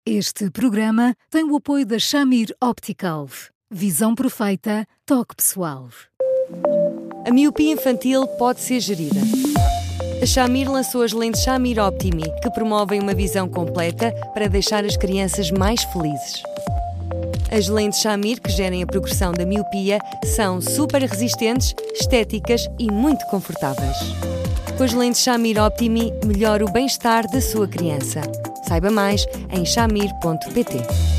Este programa tem o apoio da Shamir Optical. Visão perfeita, toque pessoal. A miopia infantil pode ser gerida. A Shamir lançou as lentes Shamir Optimi, que promovem uma visão completa para deixar as crianças mais felizes. As lentes Shamir, que gerem a progressão da miopia, são super resistentes, estéticas e muito confortáveis. Com as lentes Shamir Optimi, melhora o bem-estar da sua criança. Saiba mais em shamir.pt.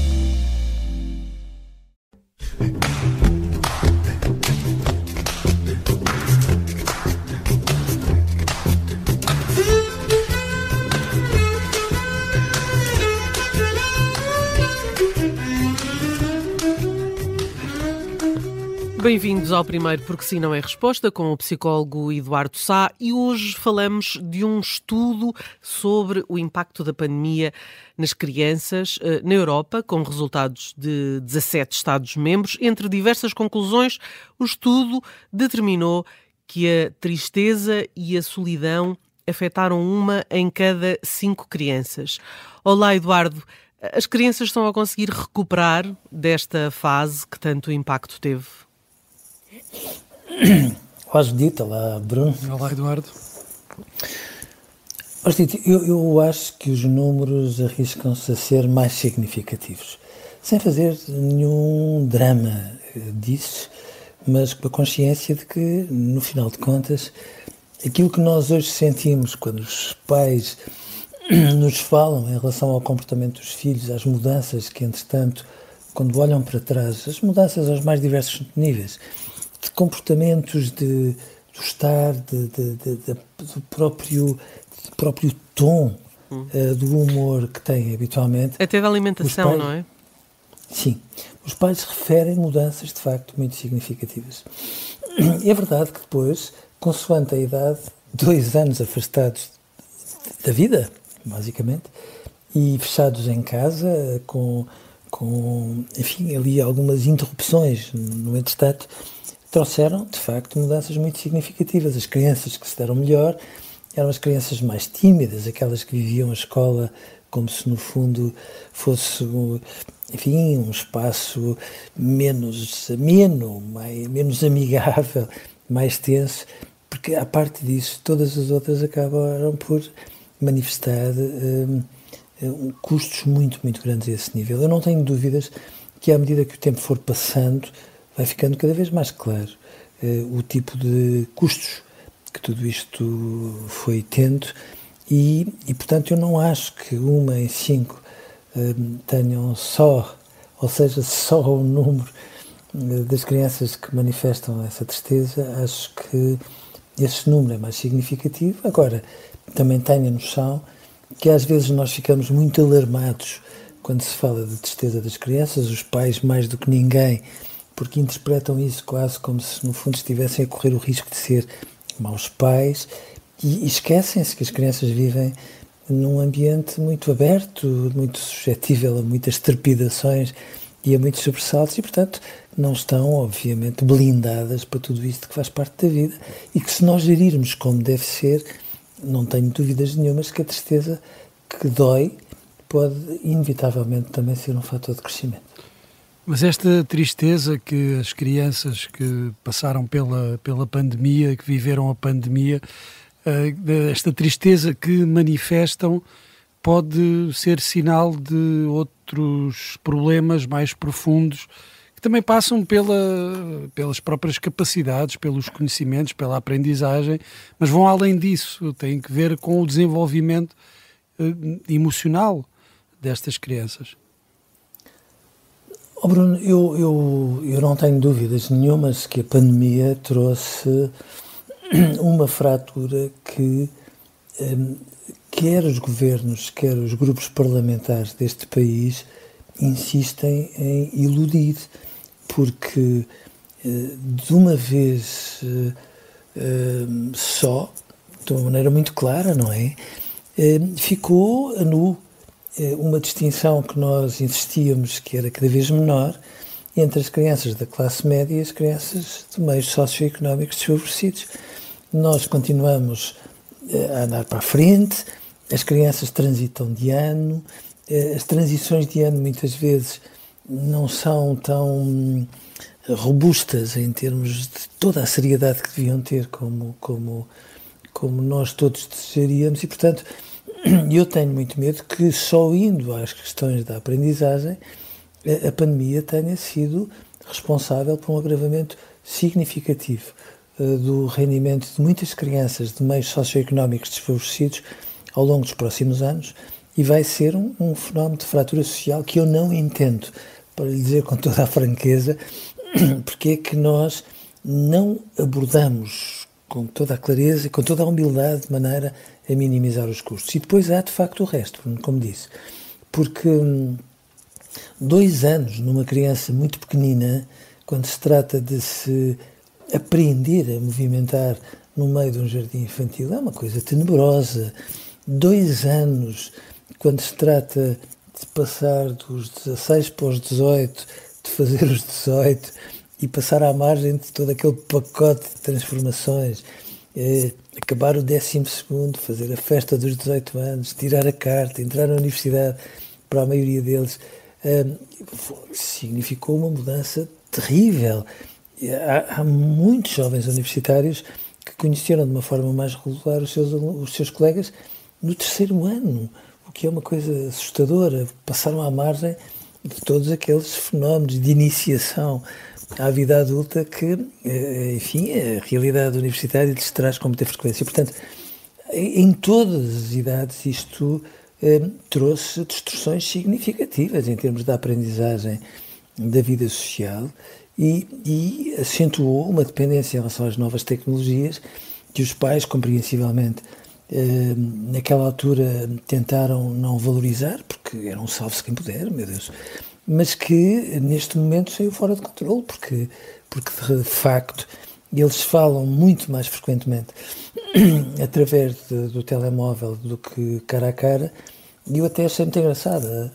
Bem-vindos ao primeiro Porque Sim Não É Resposta, com o psicólogo Eduardo Sá, e hoje falamos de um estudo sobre o impacto da pandemia nas crianças na Europa, com resultados de 17 Estados-membros. Entre diversas conclusões, o estudo determinou que a tristeza e a solidão afetaram 1 em cada 5 crianças. Olá, Eduardo. As crianças estão a conseguir recuperar desta fase que tanto impacto teve? Olá, Judite. Olá, Bruno. Olá, Eduardo. Judite, eu acho que os números arriscam-se a ser mais significativos, sem fazer nenhum drama disso, mas com a consciência de que, no final de contas, aquilo que nós hoje sentimos quando os pais nos falam em relação ao comportamento dos filhos, às mudanças que, entretanto, quando olham para trás, as mudanças aos mais diversos níveis, de comportamentos, do estar, do próprio tom do humor que têm habitualmente. Até da alimentação, pais, não é? Sim. Os pais referem mudanças, de facto, muito significativas. É verdade que depois, consoante a idade, 2 anos afastados da vida, basicamente, e fechados em casa, com enfim, ali algumas interrupções, no entretanto, trouxeram, de facto, mudanças muito significativas. As crianças que se deram melhor eram as crianças mais tímidas, aquelas que viviam a escola como se, no fundo, fosse, enfim, um espaço menos ameno, menos amigável, mais tenso, porque, à parte disso, todas as outras acabaram por manifestar custos muito, muito grandes a esse nível. Eu não tenho dúvidas que, à medida que o tempo for passando, vai ficando cada vez mais claro o tipo de custos que tudo isto foi tendo e, portanto, eu não acho que 1 em 5 tenham só o número das crianças que manifestam essa tristeza. Acho que esse número é mais significativo. Agora, também tenho a noção que às vezes nós ficamos muito alarmados quando se fala de tristeza das crianças, os pais mais do que ninguém, porque interpretam isso quase como se, no fundo, estivessem a correr o risco de ser maus pais e esquecem-se que as crianças vivem num ambiente muito aberto, muito suscetível a muitas trepidações e a muitos sobressaltos e, portanto, não estão, obviamente, blindadas para tudo isto que faz parte da vida e que, se nós gerirmos como deve ser, não tenho dúvidas nenhumas que a tristeza que dói pode, inevitavelmente, também ser um fator de crescimento. Mas esta tristeza que as crianças que passaram pela pandemia, que viveram a pandemia, esta tristeza que manifestam pode ser sinal de outros problemas mais profundos que também passam pelas próprias capacidades, pelos conhecimentos, pela aprendizagem, mas vão além disso, têm que ver com o desenvolvimento emocional destas crianças. Oh Bruno, eu não tenho dúvidas nenhumas que a pandemia trouxe uma fratura que quer os governos, quer os grupos parlamentares deste país insistem em iludir, porque de uma vez só, de uma maneira muito clara, não é? Ficou a nu uma distinção que nós insistíamos que era cada vez menor entre as crianças da classe média e as crianças de meios socioeconómicos desfavorecidos. Nós continuamos a andar para a frente, as crianças transitam de ano, as transições de ano muitas vezes não são tão robustas em termos de toda a seriedade que deviam ter como nós todos desejaríamos e, portanto, eu tenho muito medo que só indo às questões da aprendizagem a pandemia tenha sido responsável por um agravamento significativo do rendimento de muitas crianças de meios socioeconómicos desfavorecidos ao longo dos próximos anos e vai ser um fenómeno de fratura social que eu não entendo, para lhe dizer com toda a franqueza, porque é que nós não abordamos com toda a clareza e com toda a humildade de maneira a minimizar os custos. E depois há de facto o resto, como disse, porque 2 anos numa criança muito pequenina, quando se trata de se aprender a movimentar no meio de um jardim infantil, é uma coisa tenebrosa. 2 anos, quando se trata de passar dos 16 para os 18, de fazer os 18 e passar à margem de todo aquele pacote de transformações, acabar o 12º, fazer a festa dos 18 anos, tirar a carta, entrar na universidade, para a maioria deles, significou uma mudança terrível. Há muitos jovens universitários que conheceram de uma forma mais regular os seus colegas no 3º ano, o que é uma coisa assustadora. Passaram à margem de todos aqueles fenómenos de iniciação à vida adulta que, enfim, a realidade universitária lhes traz com muita frequência. Portanto, em todas as idades isto trouxe distorções significativas em termos da aprendizagem da vida social e acentuou uma dependência em relação às novas tecnologias que os pais, compreensivelmente, naquela altura tentaram não valorizar, porque era um salve-se quem puder, meu Deus, mas que neste momento saiu fora de controle, porque de facto eles falam muito mais frequentemente através do telemóvel do que cara a cara, e eu até achei muito engraçada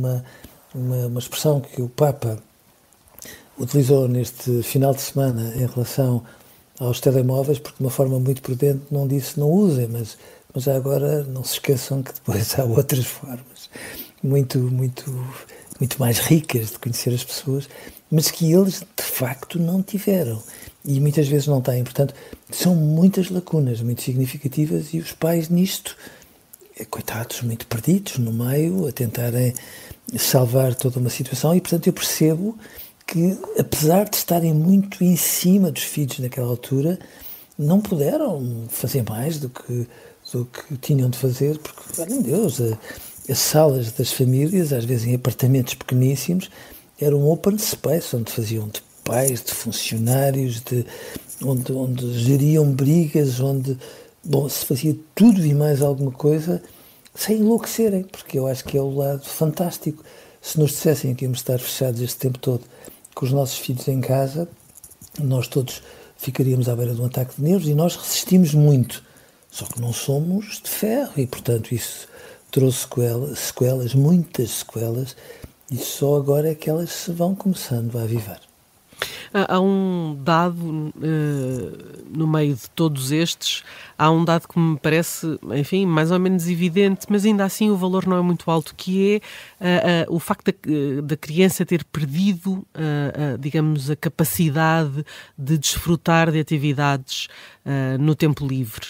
uma expressão que o Papa utilizou neste final de semana em relação aos telemóveis, porque de uma forma muito prudente não disse não usem, mas já agora não se esqueçam que depois há outras formas muito mais ricas de conhecer as pessoas, mas que eles de facto não tiveram e muitas vezes não têm. Portanto, são muitas lacunas muito significativas e os pais nisto, coitados, muito perdidos no meio, a tentarem salvar toda uma situação. E portanto eu percebo que, apesar de estarem muito em cima dos filhos naquela altura, não puderam fazer mais do que tinham de fazer, porque, meu Deus, as salas das famílias, às vezes em apartamentos pequeníssimos, eram open space, onde faziam de pais, de funcionários, onde geriam brigas, onde se fazia tudo e mais alguma coisa sem enlouquecerem, porque eu acho que é o lado fantástico. Se nos dissessem que íamos estar fechados este tempo todo com os nossos filhos em casa, nós todos ficaríamos à beira de um ataque de nervos e nós resistimos muito, só que não somos de ferro e, portanto, isso trouxe sequelas, muitas sequelas, e só agora é que elas se vão começando a avivar. Há um dado, no meio de todos estes, há um dado que me parece, enfim, mais ou menos evidente, mas ainda assim o valor não é muito alto, que é o facto da criança ter perdido, digamos, a capacidade de desfrutar de atividades no tempo livre.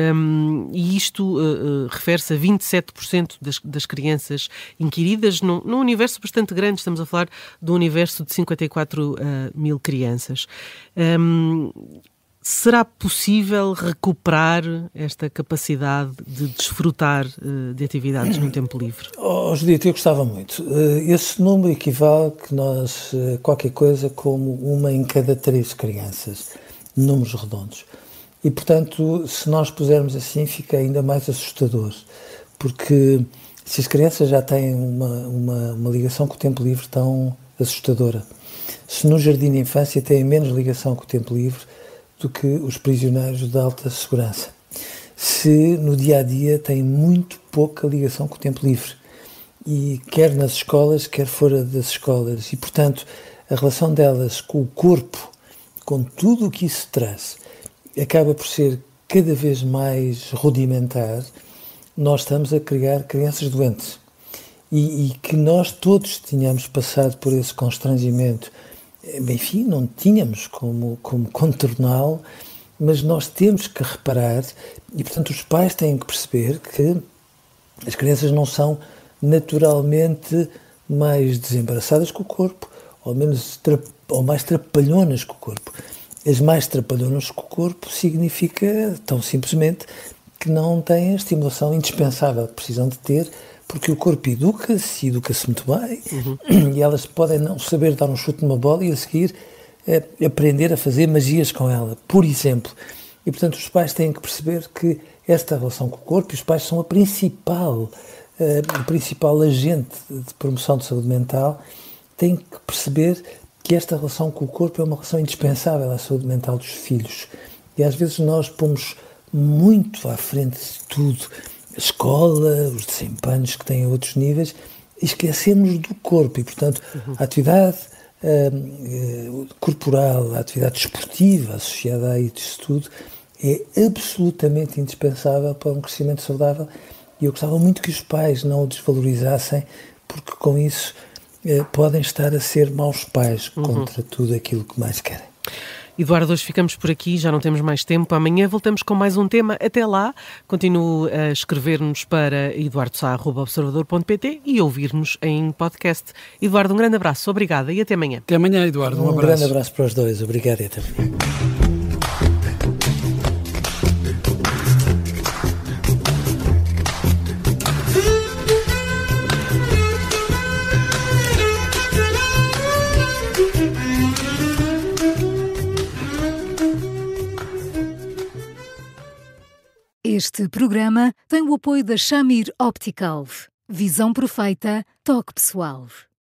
E isto refere-se a 27% das crianças inquiridas num universo bastante grande. Estamos a falar de um universo de 54 mil crianças. Será possível recuperar esta capacidade de desfrutar de atividades no tempo livre? Judita, eu gostava muito. Esse número equivale que nós, qualquer coisa como 1 em cada 3 crianças, números redondos. E, portanto, se nós pusermos assim, fica ainda mais assustador, porque se as crianças já têm uma ligação com o tempo livre tão assustadora, se no jardim de infância têm menos ligação com o tempo livre do que os prisioneiros de alta segurança, se no dia-a-dia têm muito pouca ligação com o tempo livre, e quer nas escolas, quer fora das escolas, e, portanto, a relação delas com o corpo, com tudo o que isso traz, acaba por ser cada vez mais rudimentar, nós estamos a criar crianças doentes. e que nós todos tínhamos passado por esse constrangimento. Enfim, não tínhamos como contorná-lo, mas nós temos que reparar, e portanto os pais têm que perceber que as crianças não são naturalmente mais desembaraçadas com o corpo, ou mais trapalhonas com o corpo. As mais trapalhonas com o corpo significa, tão simplesmente, que não têm a estimulação indispensável que precisam de ter, porque o corpo educa-se muito bem, e elas podem não saber dar um chute numa bola e a seguir aprender a fazer magias com ela, por exemplo. E, portanto, os pais têm que perceber que esta relação com o corpo, e os pais são o principal agente de promoção de saúde mental, têm que perceber que esta relação com o corpo é uma relação indispensável à saúde mental dos filhos. E às vezes nós pomos muito à frente de tudo, a escola, os desempenhos que têm outros níveis, e esquecemos do corpo. E, portanto, a atividade corporal, a atividade desportiva associada a isso tudo é absolutamente indispensável para um crescimento saudável, e eu gostava muito que os pais não o desvalorizassem, porque com isso podem estar a ser maus pais contra tudo aquilo que mais querem. Eduardo, hoje ficamos por aqui, já não temos mais tempo. Amanhã voltamos com mais um tema. Até lá, continue a escrever-nos para eduardosá@observador.pt e ouvir-nos em podcast. Eduardo, um grande abraço, obrigada e até amanhã. Até amanhã, Eduardo, um abraço. Um grande abraço para os dois, obrigado e até amanhã. Este programa tem o apoio da Shamir Optical. Visão perfeita, toque pessoal.